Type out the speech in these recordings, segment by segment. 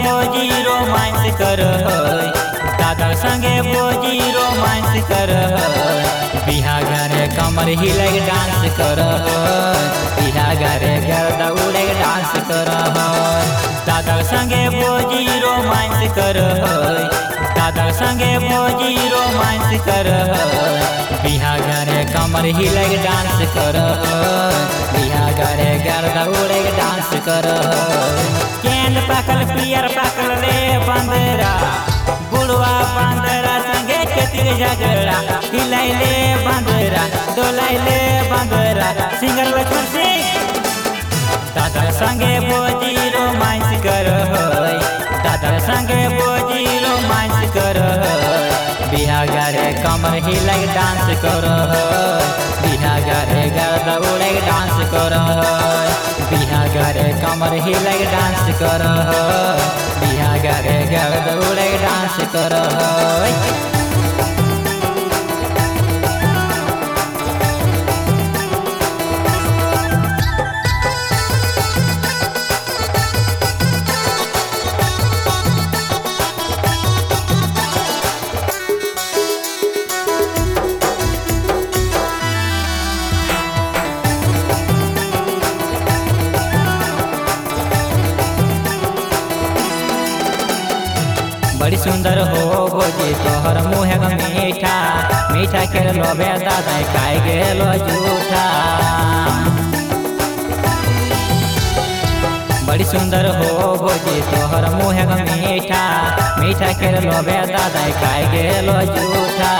भोजी romance कर दादा संगे भोजी रोमांस कर बिहा घरे कमर हिले डांस कर बिहा घरे गर्दा उड़े डांस कर दादा संगे भोजी रोमांस कर दादा संगे भोजी रोमांस कर बिहा घरे कमर हिले डांस कर बिहा घरे गर्दा उड़े डांस कर केंद पाकल पियर पाकल रे बंदरा बुढ़वा बंदरा संगे केतिर झगड़ा हिलाइले बंदरा डोलाइले बंदरा सिंगर लक्ष्मण सिंह दादा संगे भोजी रोमांस कर दादा संगे भोजी रोमांस कर बिहा घरे कमर हिले डांस कर बिहा घरे गर्दा उड़े डांस कर बिहा घरे कमर हिले डांस कर बिहा घरे गर्दा उड़े डांस कर बड़ी सुंदर हो भोजी तोहर मुँह मीठा मीठा के लोभे दादा खाए गेलो झूठा बड़ी सुंदर हो भोजी तोहर मुँह मीठा मीठा के लोभे दादा खाए गेलो झूठा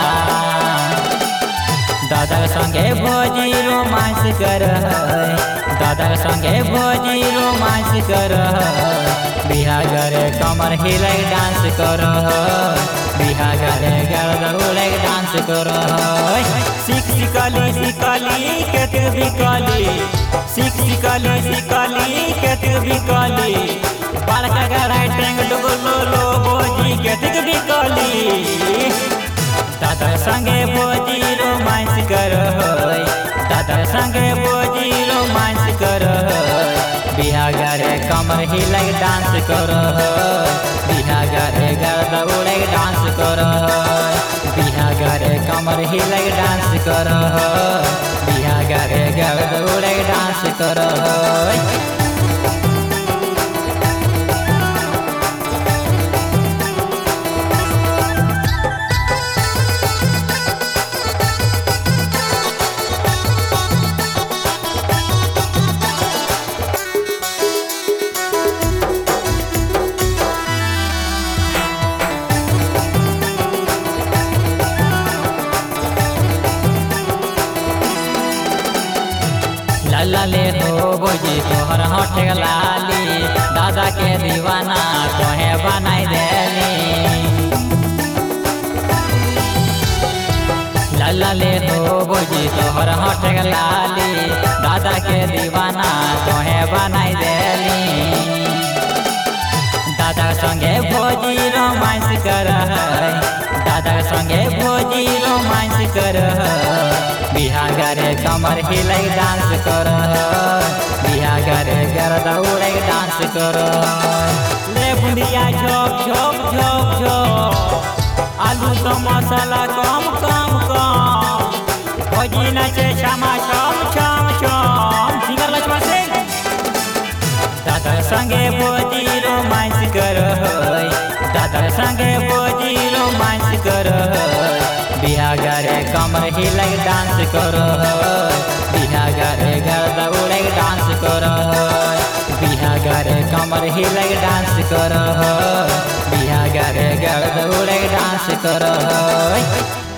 दादा संगे भोजी रोमांस कर दादा संगे भोजी रोमांस कर बिहा घरे कमर हिले डांस कर बिहा घरे गर्दा उड़े डांस कर सीख सिकली सिकली केत भी कली सीख सिकली सिकली केत भी कली बड़का गड़ाई टेंग डुगलो लो भोजी केत भी कली दादा संगे भोजी रोमांस कर दादा संगे भोजी रोमांस कर बिहा घरे कमर हिले डांस कर बिहा घरे गर्दा उड़े डांस कर बिहा घरे कमर हिले डांस कर बिहा घरे गर्दा उड़े डांस कर लाले हो भोजी तोहर होठ लाली दादा के दीवाना तोहे बनाई देली लाले हो भोजी तोहर होठ लाली दादा के दीवाना तोहे बनाई देली दादा संगे भोजी रोमांस कर दादा संगे भोजी रोमांस कर बिहा घरे कमर हिले डांस कर बिहा घरे गर्दा उड़े डांस कर ले बुंदिया झोक झोक झोक झोक आलू तो मसाला कम कम कम भोजी नाचे क्षमा छम छम छम सिंगर लक्ष्मण सिंह दादा संगे भोजी रोमांस कर दादा संगे भोजी रोमांस कर बिहा घरे कमर हिले डांस कर बिहा घरे गर्दा उड़े डांस कर बिहा घरे कमर हिले डांस कर बिहा घरे गर्दा उड़े डांस कर